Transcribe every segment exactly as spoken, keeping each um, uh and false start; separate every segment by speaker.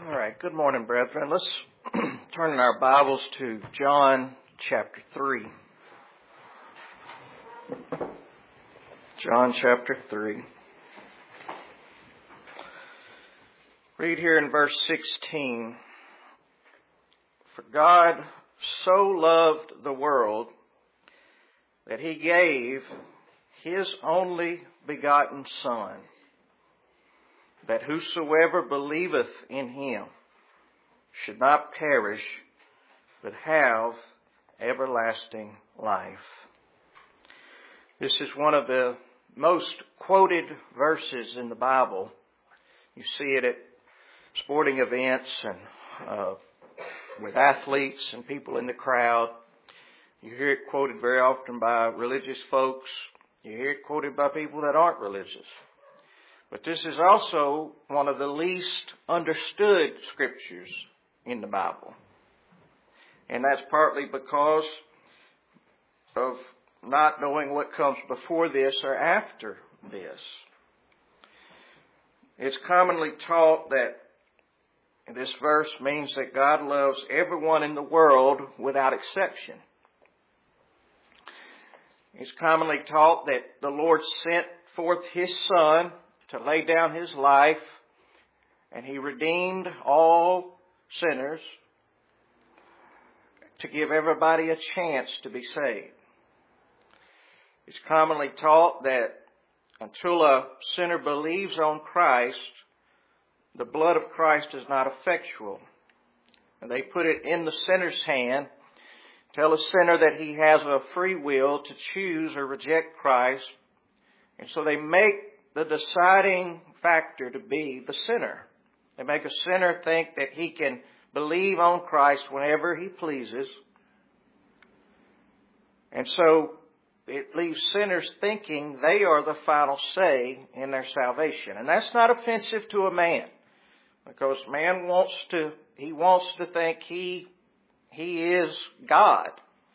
Speaker 1: All right, good morning, brethren. Let's turn in our Bibles to John chapter three. John chapter three. Read here in verse sixteen. For God so loved the world that He gave His only begotten Son, that whosoever believeth in Him should not perish, but have everlasting life. This is one of the most quoted verses in the Bible. You see it at sporting events and uh, with athletes and people in the crowd. You hear it quoted very often by religious folks. You hear it quoted by people that aren't religious. But this is also one of the least understood scriptures in the Bible. And that's partly because of not knowing what comes before this or after this. It's commonly taught that this verse means that God loves everyone in the world without exception. It's commonly taught that the Lord sent forth His Son to lay down His life, and He redeemed all sinners to give everybody a chance to be saved. It's commonly taught that until a sinner believes on Christ, the blood of Christ is not effectual. And they put it in the sinner's hand, tell a sinner that he has a free will to choose or reject Christ, and so they make the deciding factor to be the sinner. They make a sinner think that he can believe on Christ whenever he pleases. And so it leaves sinners thinking they are the final say in their salvation. And that's not offensive to a man, because man wants to, he wants to think he, he is God.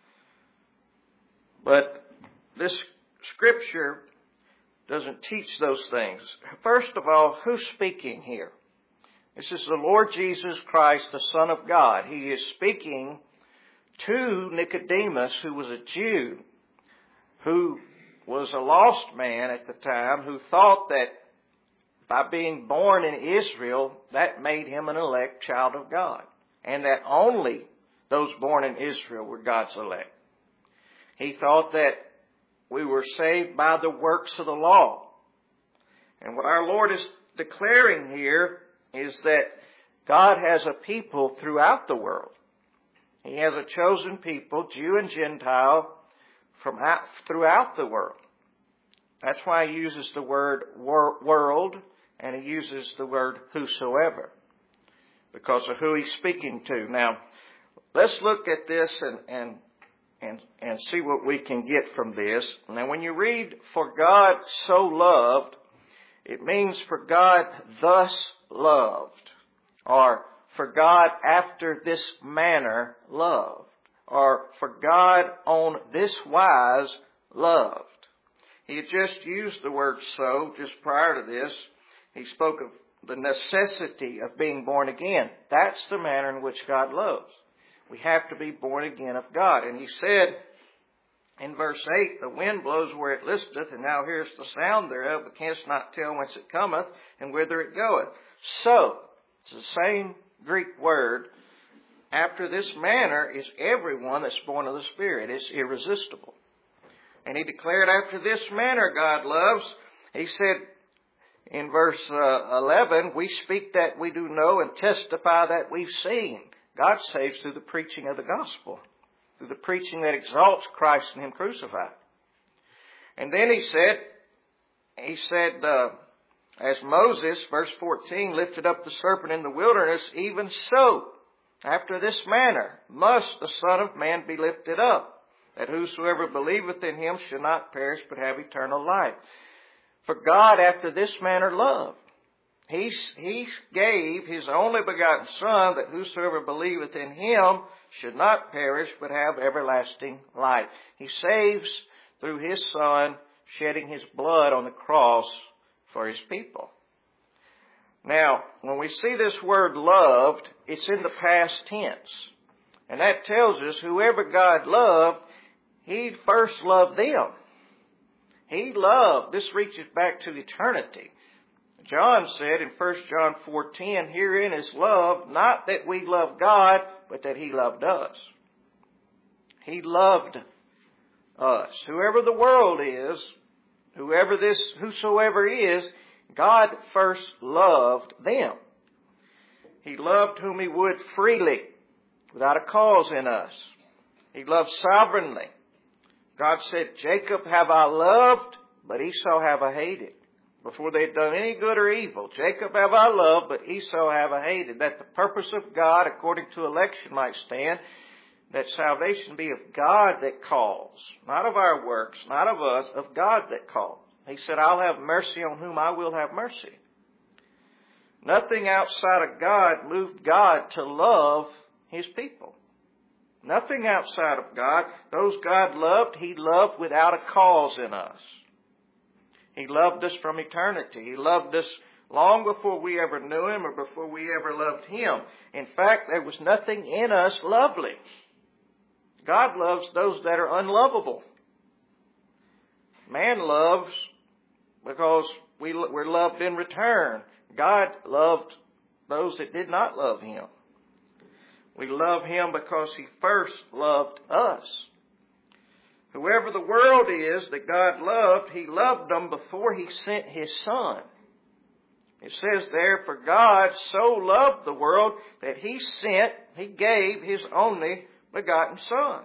Speaker 1: But this scripture doesn't teach those things. First of all, who's speaking here? This is the Lord Jesus Christ, the Son of God. He is speaking to Nicodemus, who was a Jew, who was a lost man at the time, who thought that by being born in Israel, that made him an elect child of God, and that only those born in Israel were God's elect. He thought that we were saved by the works of the law. And what our Lord is declaring here is that God has a people throughout the world. He has a chosen people, Jew and Gentile, from out, throughout the world. That's why He uses the word wor- world, and He uses the word whosoever, because of who He's speaking to. Now, let's look at this and, and And, and see what we can get from this. Now, when you read, for God so loved, it means for God thus loved, or for God after this manner loved, or for God on this wise loved. He had just used the word so just prior to this. He spoke of the necessity of being born again. That's the manner in which God loves. We have to be born again of God. And He said in verse eight, the wind blows where it listeth, and thou hearest the sound thereof, but canst not tell whence it cometh, and whither it goeth. So, it's the same Greek word. After this manner is everyone that's born of the Spirit. It's irresistible. And He declared, after this manner God loves. He said in verse uh, eleven, we speak that we do know and testify that we've seen. God saves through the preaching of the gospel, through the preaching that exalts Christ and Him crucified. And then He said, He said, uh, as Moses, verse fourteen, lifted up the serpent in the wilderness, even so, after this manner, must the Son of Man be lifted up, that whosoever believeth in Him should not perish, but have eternal life. For God after this manner loved. He, he gave His only begotten Son, that whosoever believeth in Him should not perish, but have everlasting life. He saves through His Son shedding His blood on the cross for His people. Now, when we see this word loved, it's in the past tense. And that tells us whoever God loved, He first loved them. He loved. This reaches back to eternity. John said in First John four ten, herein is love, not that we love God, but that He loved us. He loved us. Whoever the world is, whoever this, whosoever is, God first loved them. He loved whom He would freely, without a cause in us. He loved sovereignly. God said, Jacob have I loved, but Esau have I hated. Before they had done any good or evil, Jacob have I loved, but Esau have I hated. That the purpose of God, according to election, might stand, that salvation be of God that calls, not of our works, not of us, of God that calls. He said, I'll have mercy on whom I will have mercy. Nothing outside of God moved God to love His people. Nothing outside of God. Those God loved, He loved without a cause in us. He loved us from eternity. He loved us long before we ever knew Him or before we ever loved Him. In fact, there was nothing in us lovely. God loves those that are unlovable. Man loves because we, we're loved in return. God loved those that did not love Him. We love Him because He first loved us. Whoever the world is that God loved, He loved them before He sent His Son. It says there, for God so loved the world that He sent, He gave His only begotten Son.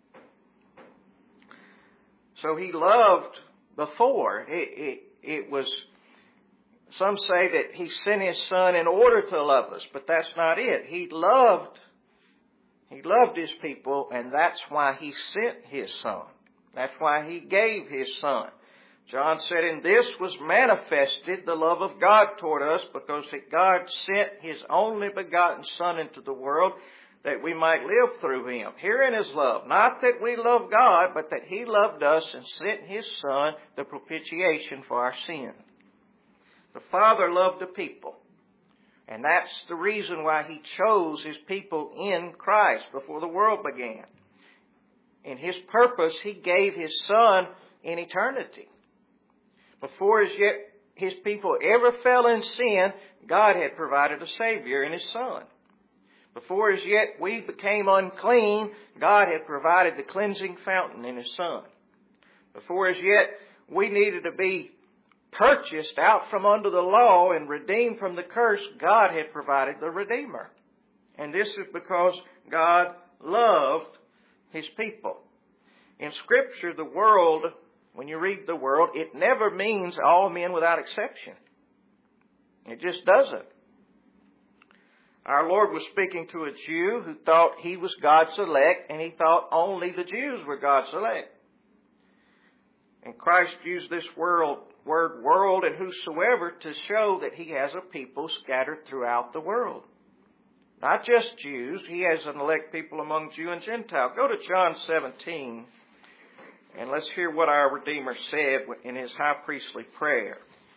Speaker 1: So He loved before. It, it, it was, some say that He sent His Son in order to love us, but that's not it. He loved, He loved His people, and that's why He sent His Son. That's why He gave His Son. John said, in this was manifested the love of God toward us, because that God sent His only begotten Son into the world, that we might live through Him. Herein is love, not that we love God, but that He loved us and sent His Son, the propitiation for our sin. The Father loved the people. And that's the reason why He chose His people in Christ before the world began. In His purpose, He gave His Son in eternity. Before as yet His people ever fell in sin, God had provided a Savior in His Son. Before as yet we became unclean, God had provided the cleansing fountain in His Son. Before as yet we needed to be purchased out from under the law and redeemed from the curse, God had provided the Redeemer. And this is because God loved His people. In Scripture, the world, when you read the world, it never means all men without exception. It just doesn't. Our Lord was speaking to a Jew who thought he was God's elect, and he thought only the Jews were God's elect. And Christ used this world, word world and whosoever to show that He has a people scattered throughout the world. Not just Jews. He has an elect people among Jew and Gentile. Go to John seventeen, and let's hear what our Redeemer said in His high priestly prayer.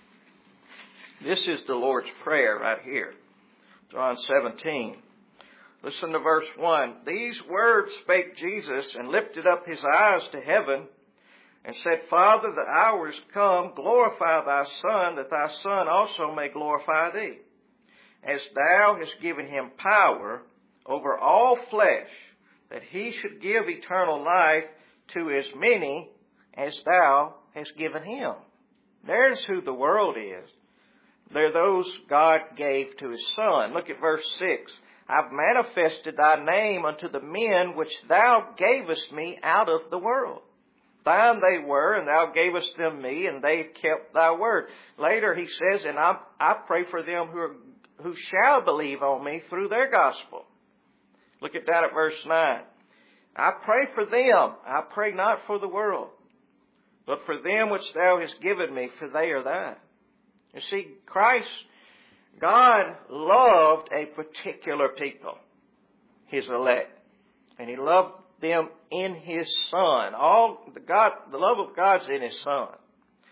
Speaker 1: This is the Lord's Prayer right here. John seventeen. Listen to verse one. These words spake Jesus, and lifted up His eyes to heaven, and said, Father, the hour is come, glorify Thy Son, that Thy Son also may glorify Thee, as Thou hast given Him power over all flesh, that He should give eternal life to as many as Thou hast given Him. There's who the world is. They're those God gave to His Son. Look at verse six. I've manifested Thy name unto the men which Thou gavest me out of the world. Thine they were, and Thou gavest them me, and they kept Thy word. Later He says, and I, I pray for them who, are, who shall believe on me through their gospel. Look at that at verse nine. I pray for them. I pray not for the world, but for them which Thou hast given me, for they are Thine. You see, Christ, God loved a particular people, His elect. And He loved them in His Son. All the God, the love of God's in His Son.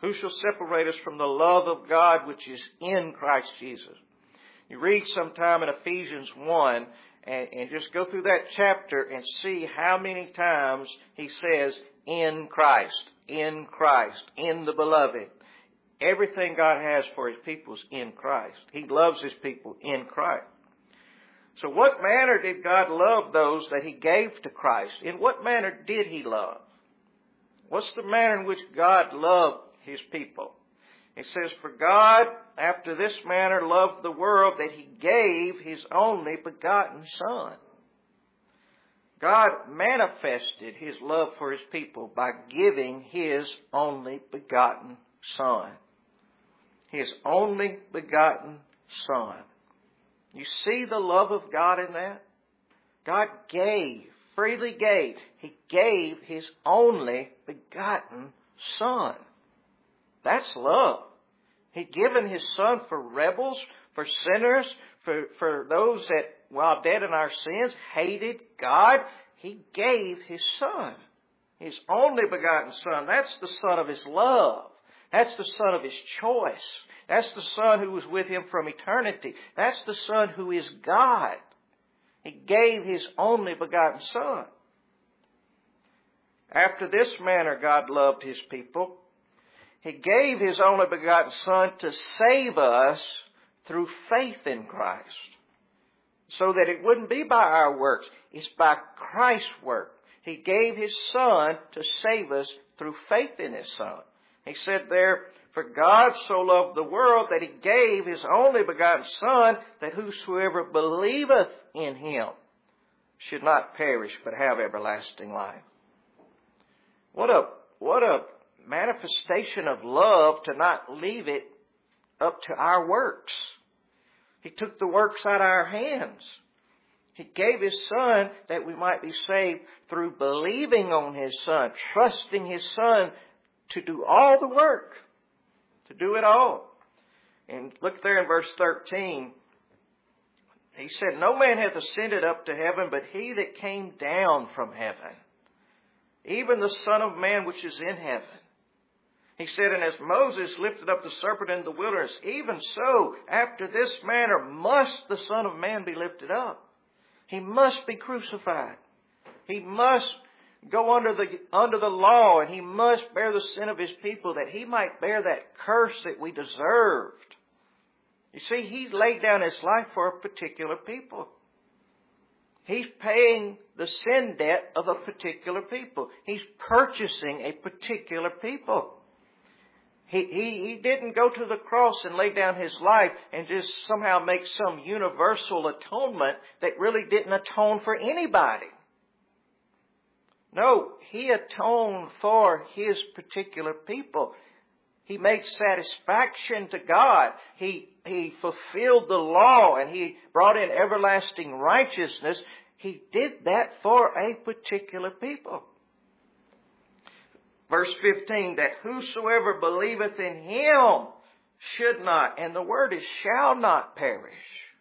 Speaker 1: Who shall separate us from the love of God which is in Christ Jesus? You read sometime in Ephesians one and, and just go through that chapter and see how many times he says, in Christ, in Christ, in the beloved. Everything God has for His people is in Christ. He loves His people in Christ. So what manner did God love those that He gave to Christ? In what manner did He love? What's the manner in which God loved His people? It says, for God, after this manner, loved the world that He gave His only begotten Son. God manifested His love for His people by giving His only begotten Son. His only begotten Son. You see the love of God in that? God gave, freely gave. He gave His only begotten Son. That's love. He'd given His Son for rebels, for sinners, for, for those that, while dead in our sins, hated God. He gave His Son. His only begotten Son. That's the Son of His love. That's the Son of His choice. That's the Son who was with Him from eternity. That's the Son who is God. He gave His only begotten Son. After this manner God loved His people. He gave His only begotten Son to save us through faith in Christ. So that it wouldn't be by our works. It's by Christ's work. He gave His Son to save us through faith in His Son. He said there, for God so loved the world that He gave His only begotten Son, that whosoever believeth in Him should not perish, but have everlasting life. What a, what a manifestation of love to not leave it up to our works. He took the works out of our hands. He gave His Son that we might be saved through believing on His Son, trusting His Son to do all the work, to do it all. And look there in verse thirteen. He said, no man hath ascended up to heaven, but He that came down from heaven, even the Son of Man which is in heaven. He said, and as Moses lifted up the serpent in the wilderness, even so, after this manner must the Son of Man be lifted up. He must be crucified. He must go under the, under the law, and He must bear the sin of His people that He might bear that curse that we deserved. You see, He laid down His life for a particular people. He's paying the sin debt of a particular people. He's purchasing a particular people. He, he, he didn't go to the cross and lay down His life and just somehow make some universal atonement that really didn't atone for anybody. No, He atoned for His particular people. He made satisfaction to God. He, he fulfilled the law and He brought in everlasting righteousness. He did that for a particular people. Verse fifteen, that whosoever believeth in Him should not, and the word is shall not perish,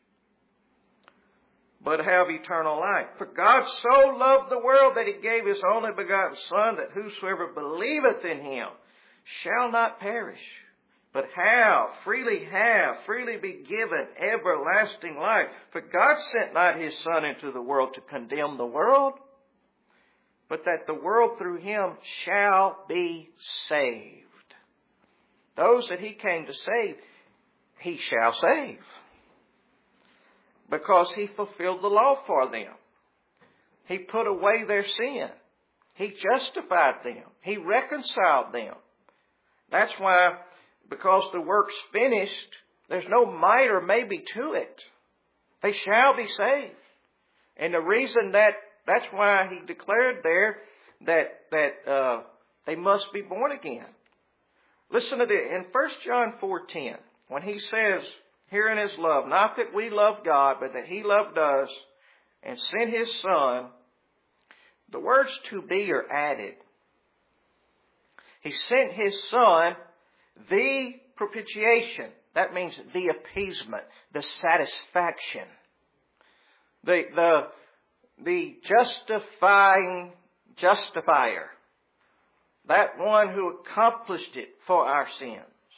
Speaker 1: but have eternal life. For God so loved the world that He gave His only begotten Son, that whosoever believeth in Him shall not perish, but have, freely have, freely be given everlasting life. For God sent not His Son into the world to condemn the world, but that the world through Him shall be saved. Those that He came to save, He shall save. Because He fulfilled the law for them. He put away their sin. He justified them. He reconciled them. That's why, because the work's finished, there's no might or maybe to it. They shall be saved. And the reason that, that's why He declared there that, that, uh, they must be born again. Listen to this. In First John four ten, when He says, herein is love, not that we love God, but that He loved us and sent His Son, the words to be are added. He sent His Son, the propitiation. That means the appeasement, the satisfaction, the, the, the justifying justifier. that one who accomplished it for our sins.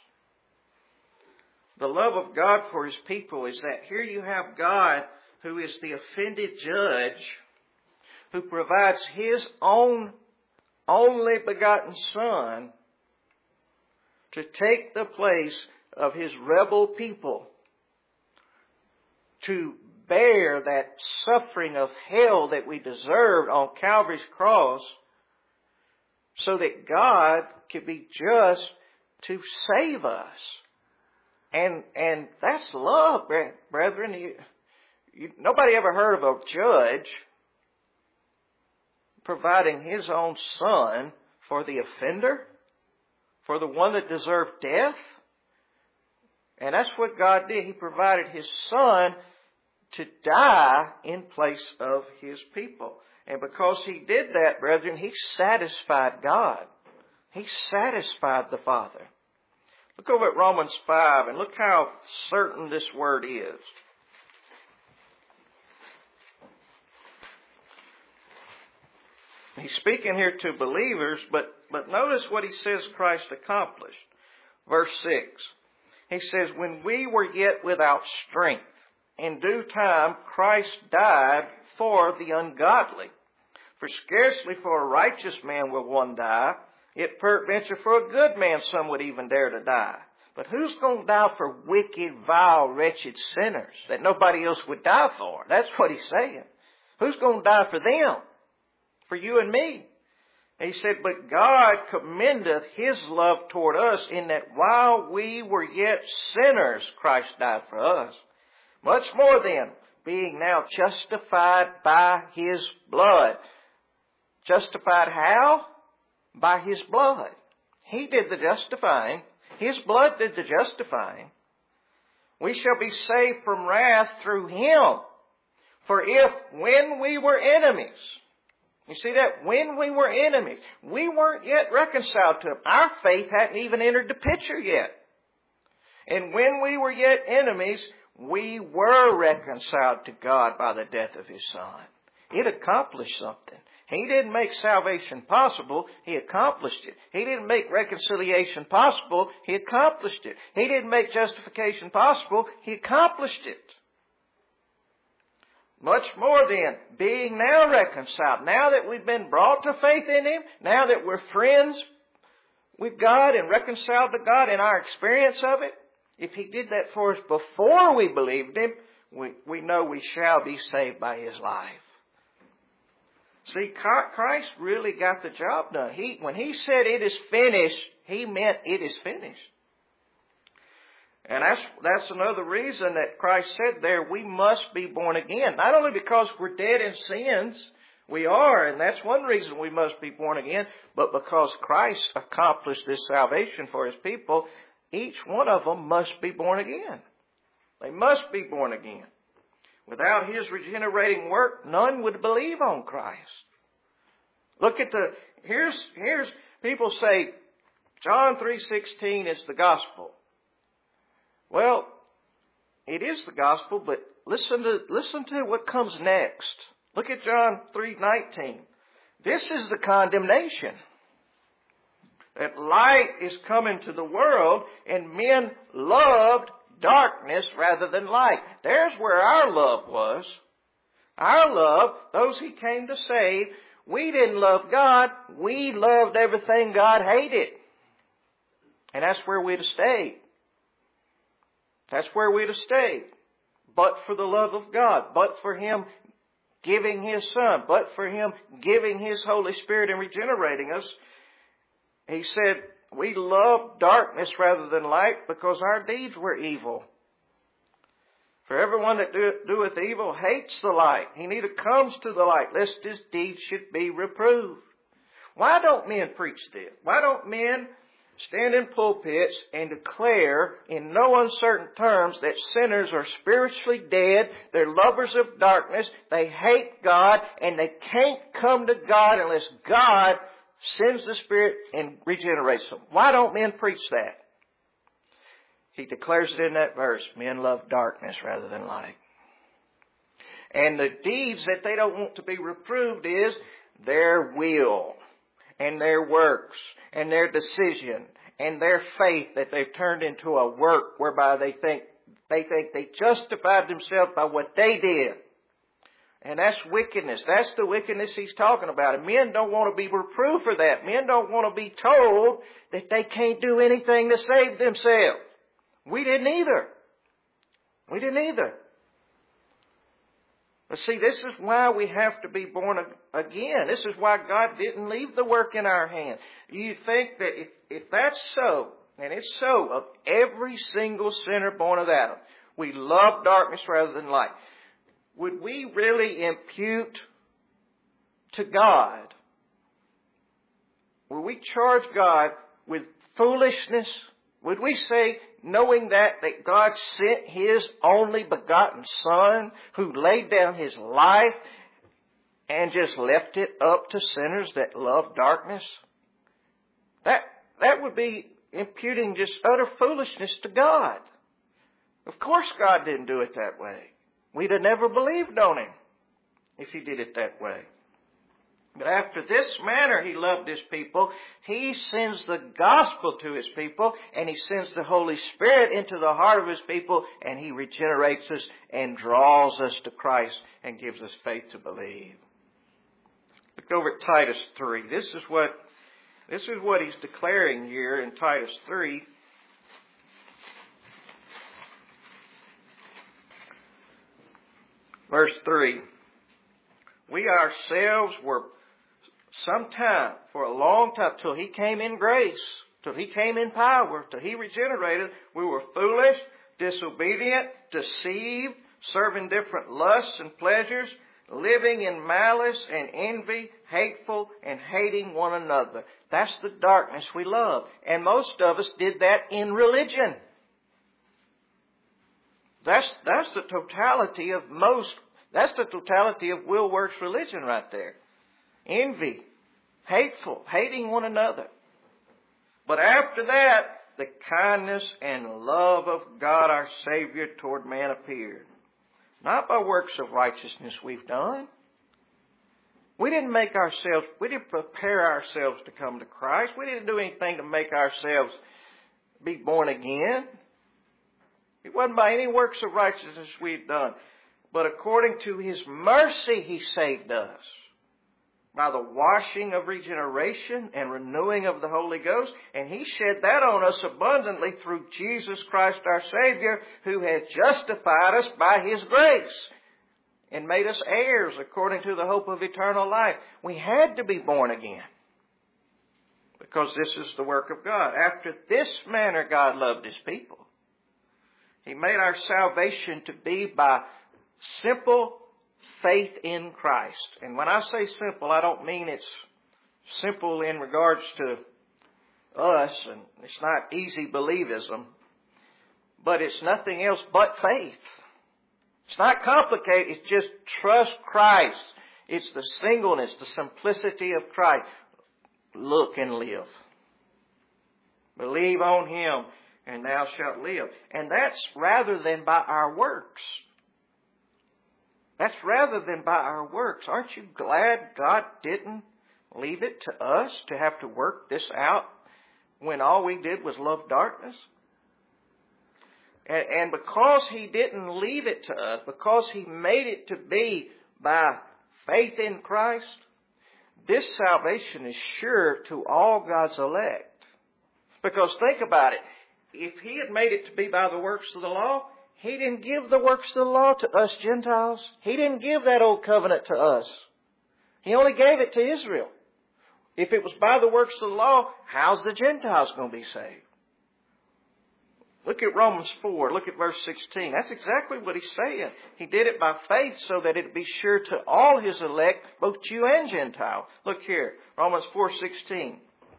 Speaker 1: The love of God for His people is that here you have God who is the offended judge, who provides His own only begotten Son to take the place of His rebel people, to bear that suffering of hell that we deserved on Calvary's cross, so that God could be just to save us. And and that's love, brethren. You, you, nobody ever heard of a judge providing his own Son for the offender, for the one that deserved death. And that's what God did. He provided His Son to die in place of His people. And because He did that, brethren, He satisfied God. He satisfied the Father. Look over at Romans five and look how certain this word is. He's speaking here to believers, but, but notice what he says Christ accomplished. Verse six. He says, when we were yet without strength, in due time Christ died for the ungodly. For scarcely for a righteous man will one die, yet peradventure for a good man some would even dare to die. But who's going to die for wicked, vile, wretched sinners that nobody else would die for? That's what he's saying. Who's going to die for them? For you and me. And he said, but God commendeth His love toward us in that while we were yet sinners, Christ died for us. Much more then, being now justified by His blood. Justified how? By His blood. He did the justifying. His blood did the justifying. We shall be saved from wrath through Him. For if when we were enemies, you see that? When we were enemies, we weren't yet reconciled to Him. Our faith hadn't even entered the picture yet. And when we were yet enemies, we were reconciled to God by the death of His Son. It accomplished something. He didn't make salvation possible. He accomplished it. He didn't make reconciliation possible. He accomplished it. He didn't make justification possible. He accomplished it. Much more then, being now reconciled, now that we've been brought to faith in Him, now that we're friends with God and reconciled to God in our experience of it, if He did that for us before we believed Him, we, we know we shall be saved by His life. See, Christ really got the job done. He, when He said it is finished, He meant it is finished. And that's, that's another reason that Christ said there, we must be born again. Not only because we're dead in sins, we are, and that's one reason we must be born again, but because Christ accomplished this salvation for His people, each one of them must be born again. They must be born again. Without His regenerating work, none would believe on Christ. Look at the, here's, here's, people say, John three sixteen is the gospel. Well, it is the gospel, but listen to, listen to what comes next. Look at John three nineteen. This is the condemnation. That light is coming to the world, and men loved darkness rather than light. There's where our love was. Our love, those He came to save, we didn't love God. We loved everything God hated. And that's where we'd have stayed. That's where we'd have stayed. But for the love of God. But for Him giving His Son. But for Him giving His Holy Spirit and regenerating us. He said, we love darkness rather than light because our deeds were evil. For everyone that doeth evil hates the light. He neither comes to the light lest his deeds should be reproved. Why don't men preach this? Why don't men stand in pulpits and declare in no uncertain terms that sinners are spiritually dead, they're lovers of darkness, they hate God, and they can't come to God unless God sends the Spirit and regenerates them? Why don't men preach that? He declares it in that verse, men love darkness rather than light. And the deeds that they don't want to be reproved is their will. and their works and their decision and their faith that they've turned into a work whereby they think they think they justified themselves by what they did. And that's wickedness. That's the wickedness he's talking about. And men don't want to be reproved for that. Men don't want to be told that they can't do anything to save themselves. We didn't either. We didn't either. But see, this is why we have to be born again. This is why God didn't leave the work in our hands. You think that if, if that's so, and it's so of every single sinner born of Adam, we love darkness rather than light. Would we really impute to God, would we charge God with foolishness? Would we say, knowing that, that God sent His only begotten Son who laid down His life and just left it up to sinners that love darkness? That, that would be imputing just utter foolishness to God. Of course God didn't do it that way. We'd have never believed on Him if He did it that way. But after this manner He loved His people, He sends the gospel to His people, and He sends the Holy Spirit into the heart of His people, and He regenerates us and draws us to Christ and gives us faith to believe. Look over at Titus three. This is what, this is what he's declaring here in Titus three. Verse three, we ourselves were sometime, for a long time, till He came in grace, till He came in power, till He regenerated, we were foolish, disobedient, deceived, serving different lusts and pleasures, living in malice and envy, hateful and hating one another. That's the darkness we love. And most of us did that in religion. That's, that's the totality of most, that's the totality of Will Works religion right there. Envy, hateful, hating one another. But after that, the kindness and love of God our Savior toward man appeared. Not by works of righteousness we've done. We didn't make ourselves, we didn't prepare ourselves to come to Christ. We didn't do anything to make ourselves be born again. It wasn't by any works of righteousness we've done. But according to His mercy, He saved us. By the washing of regeneration and renewing of the Holy Ghost. And He shed that on us abundantly through Jesus Christ our Savior, who has justified us by His grace and made us heirs according to the hope of eternal life. We had to be born again, because this is the work of God. After this manner God loved His people. He made our salvation to be by simple faith in Christ. And when I say simple, I don't mean it's simple in regards to us, and it's not easy believism, but it's nothing else but faith. It's not complicated. It's just trust Christ. It's the singleness, the simplicity of Christ. Look and live. Believe on Him, and thou shalt live. And that's rather than by our works. That's rather than by our works. Aren't you glad God didn't leave it to us to have to work this out when all we did was love darkness? And, and because He didn't leave it to us, because He made it to be by faith in Christ, this salvation is sure to all God's elect. Because think about it. If He had made it to be by the works of the law, He didn't give the works of the law to us Gentiles. He didn't give that old covenant to us. He only gave it to Israel. If it was by the works of the law, how's the Gentiles going to be saved? Look at Romans four. Look at verse sixteen. That's exactly what he's saying. He did it by faith so that it would be sure to all His elect, both Jew and Gentile. Look here. Romans four sixteen.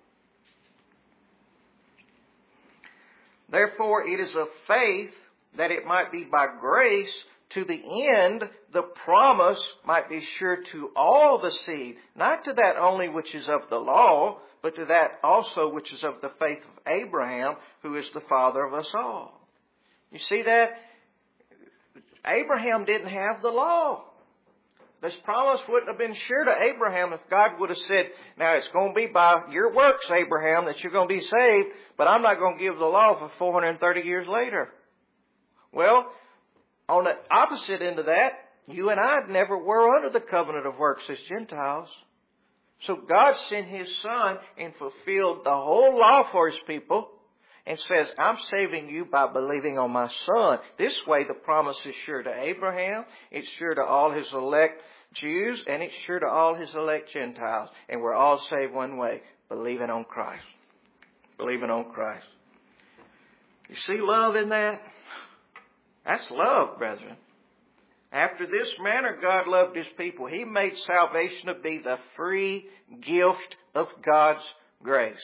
Speaker 1: Therefore it is of faith, that it might be by grace, to the end the promise might be sure to all the seed, not to that only which is of the law, but to that also which is of the faith of Abraham, who is the father of us all. You see that? Abraham didn't have the law. this promise wouldn't have been sure to Abraham if God would have said, now it's going to be by your works, Abraham, that you're going to be saved, but I'm not going to give the law for four hundred thirty years later. Well, on the opposite end of that, you and I never were under the covenant of works as Gentiles. So God sent His Son and fulfilled the whole law for His people and says, I'm saving you by believing on my Son. This way the promise is sure to Abraham, it's sure to all his elect Jews, and it's sure to all his elect Gentiles. And we're all saved one way, believing on Christ. Believing on Christ. You see love in that? That's love, brethren. After this manner God loved His people. He made salvation to be the free gift of God's grace.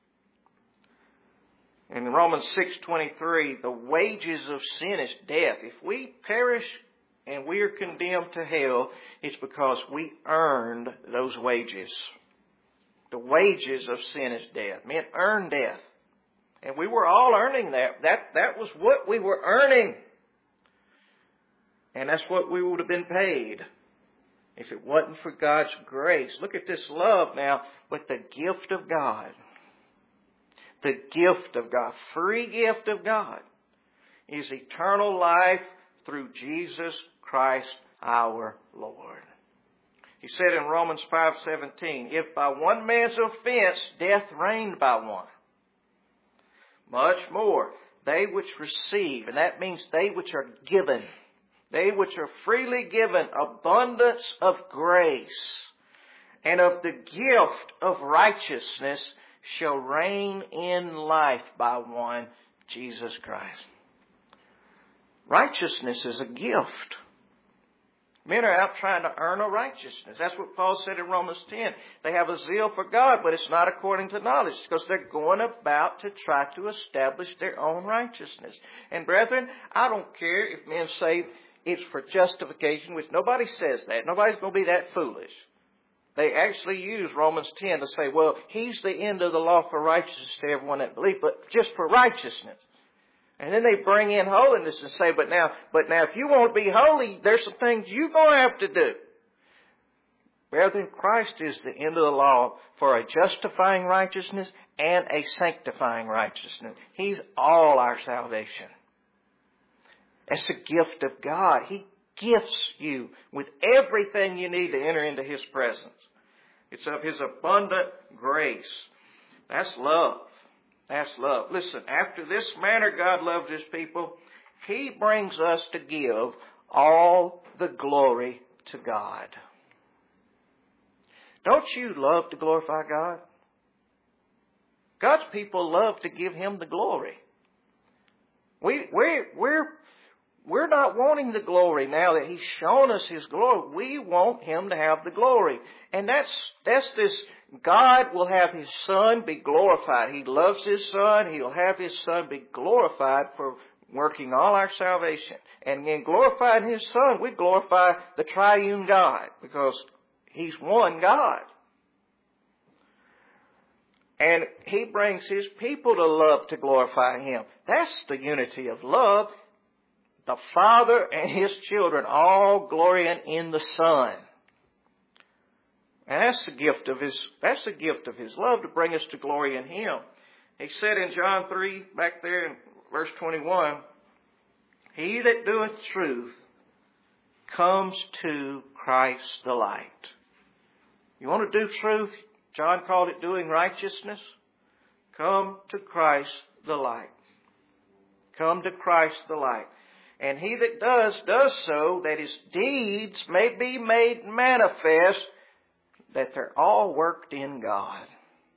Speaker 1: In Romans six twenty-three, the wages of sin is death. If we perish and we are condemned to hell, it's because we earned those wages. The wages of sin is death. Men earn death. And we were all earning that. That, that was what we were earning. And that's what we would have been paid if it wasn't for God's grace. Look at this love now, but the gift of God. The gift of God, free gift of God, is eternal life through Jesus Christ our Lord. He said in Romans five seventeen, if by one man's offense death reigned by one, much more they which receive, and that means they which are given, they which are freely given abundance of grace and of the gift of righteousness shall reign in life by one, Jesus Christ. Righteousness is a gift. Men are out trying to earn a righteousness. That's what Paul said in Romans ten. They have a zeal for God, but it's not according to knowledge, because they're going about to try to establish their own righteousness. And brethren, I don't care if men say it's for justification, which nobody says that. Nobody's going to be that foolish. They actually use Romans ten to say, well, He's the end of the law for righteousness to everyone that believes, but just for righteousness. And then they bring in holiness and say, but now, but now if you want to be holy, there's some things you're going to have to do. Brethren, Christ is the end of the law for a justifying righteousness and a sanctifying righteousness. He's all our salvation. It's a gift of God. He gifts you with everything you need to enter into His presence. It's of His abundant grace. That's love. That's love. Listen, after this manner God loved His people, He brings us to give all the glory to God. Don't you love to glorify God? God's people love to give Him the glory. We, we're, we're We're not wanting the glory now that He's shown us His glory. We want Him to have the glory. And that's, that's this, God will have His Son be glorified. He loves His Son. He'll have His Son be glorified for working all our salvation. And in glorifying His Son, we glorify the triune God, because He's one God. And He brings His people to love to glorify Him. That's the unity of love. The Father and His children all glorying in the Son. And that's the gift of His, that's the gift of His love, to bring us to glory in Him. He said in John three, back there in verse twenty-one, He that doeth truth comes to Christ the light. You want to do truth? John called it doing righteousness. Come to Christ the light. Come to Christ the light. And he that does, does so, that his deeds may be made manifest, that they're all worked in God.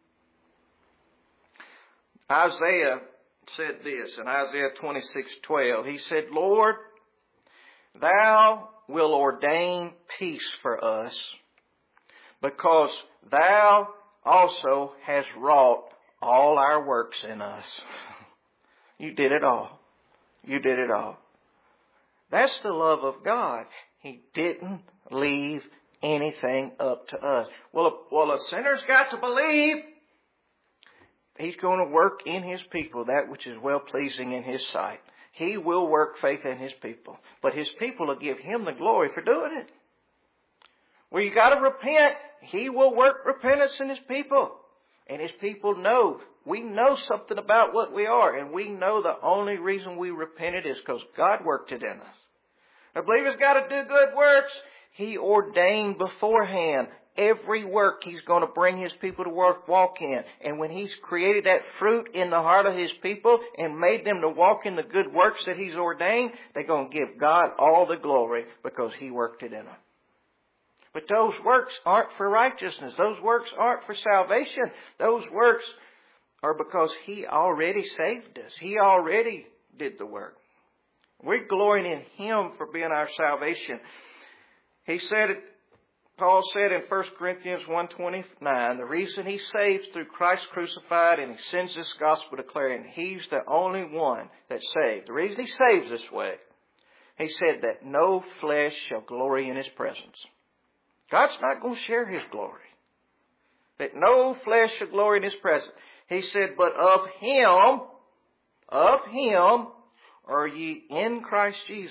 Speaker 1: Isaiah said this in Isaiah twenty-six twelve. He said, Lord, Thou wilt ordain peace for us, because Thou also hast wrought all our works in us. You did it all. You did it all. That's the love of God. He didn't leave anything up to us. Well, well, a sinner's got to believe. He's going to work in His people that which is well-pleasing in His sight. He will work faith in His people. But His people will give Him the glory for doing it. Well, you got to repent. He will work repentance in His people. And His people know. We know something about what we are. And we know the only reason we repented is because God worked it in us. A believer's got to do good works. He ordained beforehand every work He's going to bring His people to work, walk in. And when He's created that fruit in the heart of His people and made them to walk in the good works that He's ordained, they're going to give God all the glory because He worked it in them. But those works aren't for righteousness. Those works aren't for salvation. Those works are because He already saved us. He already did the work. We're glorying in Him for being our salvation. He said it, Paul said in First Corinthians one twenty-nine, the reason he saves through Christ crucified, and he sends this gospel declaring He's the only one that saved. The reason He saves this way, He said that no flesh shall glory in His presence. God's not going to share His glory. That no flesh shall glory in His presence. He said, but of Him, of Him are ye in Christ Jesus,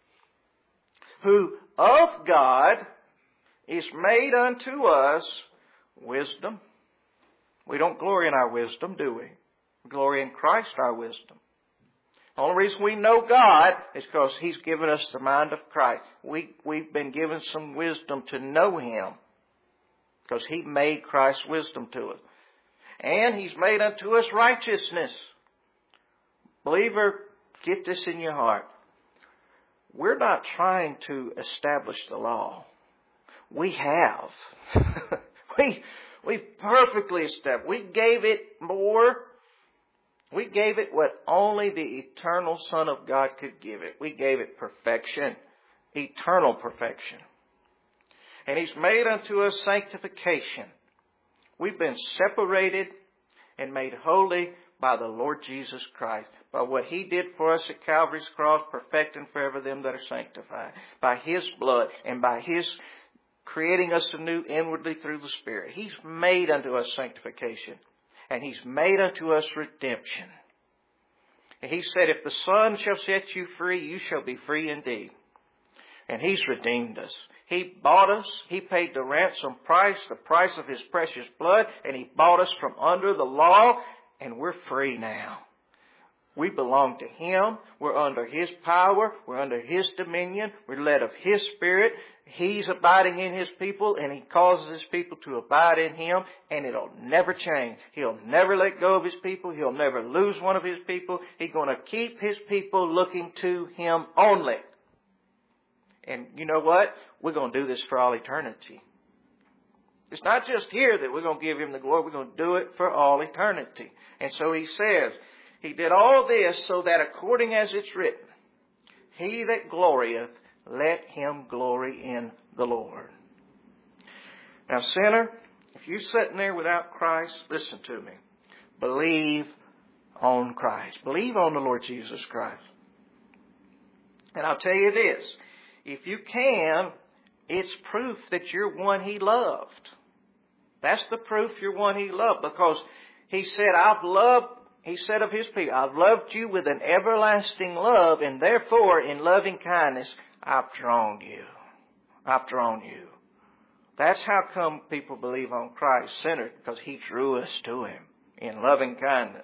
Speaker 1: who of God is made unto us wisdom. We don't glory in our wisdom, do we? We glory in Christ our wisdom. The only reason we know God is because He's given us the mind of Christ. We, we've been given some wisdom to know Him because He made Christ's wisdom to us. And He's made unto us righteousness. Believer, get this in your heart. We're not trying to establish the law. We have. we, we perfectly established. We gave it more. We gave it what only the eternal Son of God could give it. We gave it perfection. Eternal perfection. And He's made unto us sanctification. We've been separated and made holy by the Lord Jesus Christ. By what He did for us at Calvary's cross, perfecting forever them that are sanctified. By His blood and by His creating us anew inwardly through the Spirit. He's made unto us sanctification. And He's made unto us redemption. And He said, if the Son shall set you free, you shall be free indeed. And He's redeemed us. He bought us. He paid the ransom price, the price of His precious blood. And He bought us from under the law. And we're free now. We belong to Him. We're under His power. We're under His dominion. We're led of His Spirit. He's abiding in His people, and He causes His people to abide in Him, and it'll never change. He'll never let go of His people. He'll never lose one of His people. He's going to keep His people looking to Him only. And you know what? We're going to do this for all eternity. It's not just here that we're going to give Him the glory. We're going to do it for all eternity. And so He says, He did all this so that according as it's written, He that glorieth, let him glory in the Lord. Now, sinner, if you're sitting there without Christ, listen to me. Believe on Christ. Believe on the Lord Jesus Christ. And I'll tell you this. If you can, it's proof that you're one He loved. That's the proof you're one He loved. Because He said, I've loved He said of His people, I've loved you with an everlasting love, and therefore in loving kindness I've drawn you. I've drawn you. That's how come people believe on Christ, sinners, because He drew us to Him in loving kindness.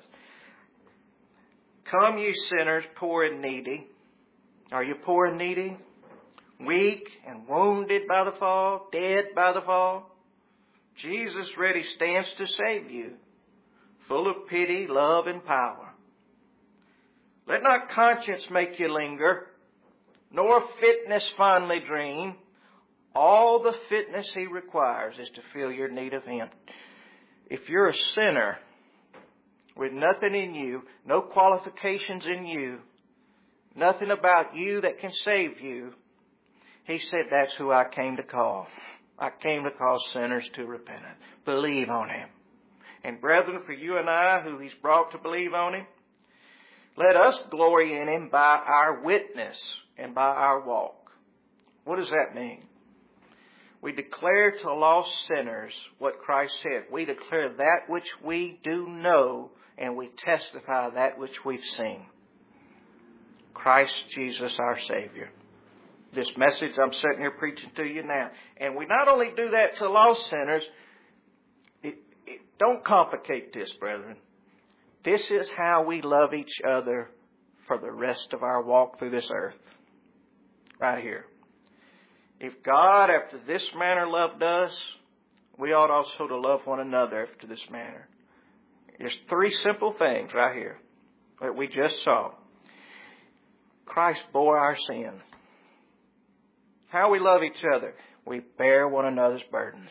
Speaker 1: Come ye sinners, poor and needy. Are you poor and needy? Weak and wounded by the fall, dead by the fall? Jesus ready stands to save you, full of pity, love, and power. Let not conscience make you linger, nor fitness fondly dream. All the fitness He requires is to feel your need of Him. If you're a sinner with nothing in you, no qualifications in you, nothing about you that can save you, He said, that's who I came to call. I came to call sinners to repentance. Believe on Him. And brethren, for you and I, who He's brought to believe on Him, let us glory in Him by our witness and by our walk. What does that mean? We declare to lost sinners what Christ said. We declare that which we do know, and we testify that which we've seen. Christ Jesus our Savior. this message I'm sitting here preaching to you now. And we not only do that to lost sinners, it, it, don't complicate this, brethren. This is how we love each other for the rest of our walk through this earth. Right here. If God, after this manner, loved us, we ought also to love one another after this manner. There's three simple things right here that we just saw. Christ bore our sin. How we love each other. We bear one another's burdens.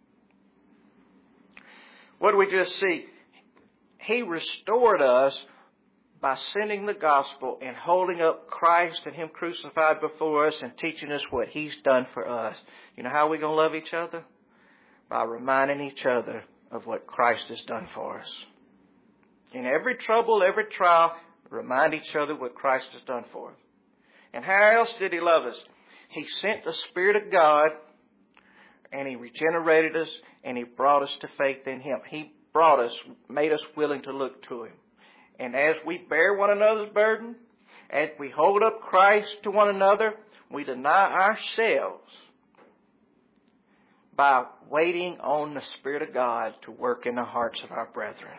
Speaker 1: What did we just see? He restored us by sending the gospel and holding up Christ and Him crucified before us and teaching us what He's done for us. You know how we're going to love each other? By reminding each other of what Christ has done for us. In every trouble, every trial, remind each other what Christ has done for us. And how else did He love us? He sent the Spirit of God and He regenerated us and He brought us to faith in Him. He brought us, made us willing to look to Him. And as we bear one another's burden, as we hold up Christ to one another, we deny ourselves by waiting on the Spirit of God to work in the hearts of our brethren.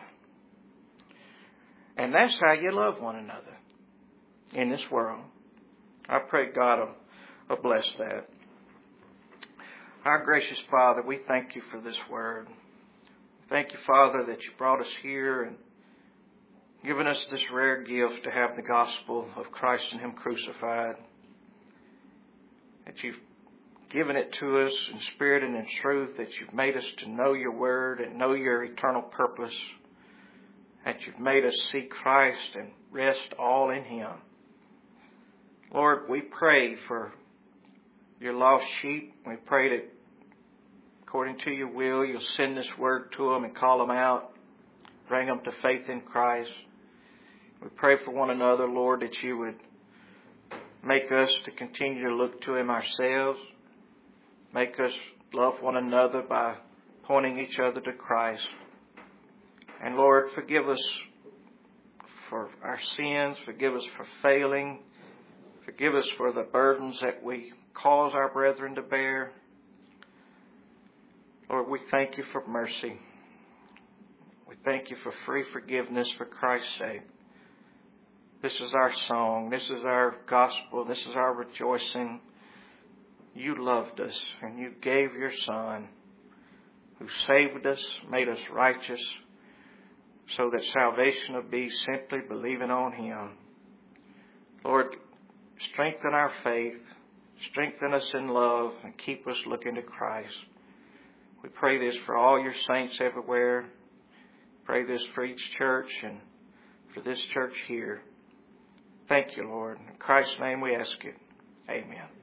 Speaker 1: And that's how you love one another in this world. I pray God will, will bless that. Our gracious Father, we thank You for this word. Thank You, Father, that You brought us here and given us this rare gift to have the gospel of Christ and Him crucified. That You've given it to us in spirit and in truth. That You've made us to know Your word and know Your eternal purpose. That You've made us see Christ and rest all in Him. Lord, we pray for Your lost sheep. We pray that according to Your will, You'll send this word to them and call them out. Bring them to faith in Christ. We pray for one another, Lord, that You would make us to continue to look to Him ourselves. Make us love one another by pointing each other to Christ. And Lord, forgive us for our sins. Forgive us for failing. Forgive us for the burdens that we cause our brethren to bear. Lord, we thank You for mercy. We thank You for free forgiveness for Christ's sake. This is our song. This is our gospel. This is our rejoicing. You loved us and you gave your Son who saved us, made us righteous, so that salvation would be simply believing on him. Lord, strengthen our faith, strengthen us in love, and keep us looking to Christ. We pray this for all your saints everywhere. Pray this for each church and for this church here. Thank you, Lord. In Christ's name we ask it. Amen.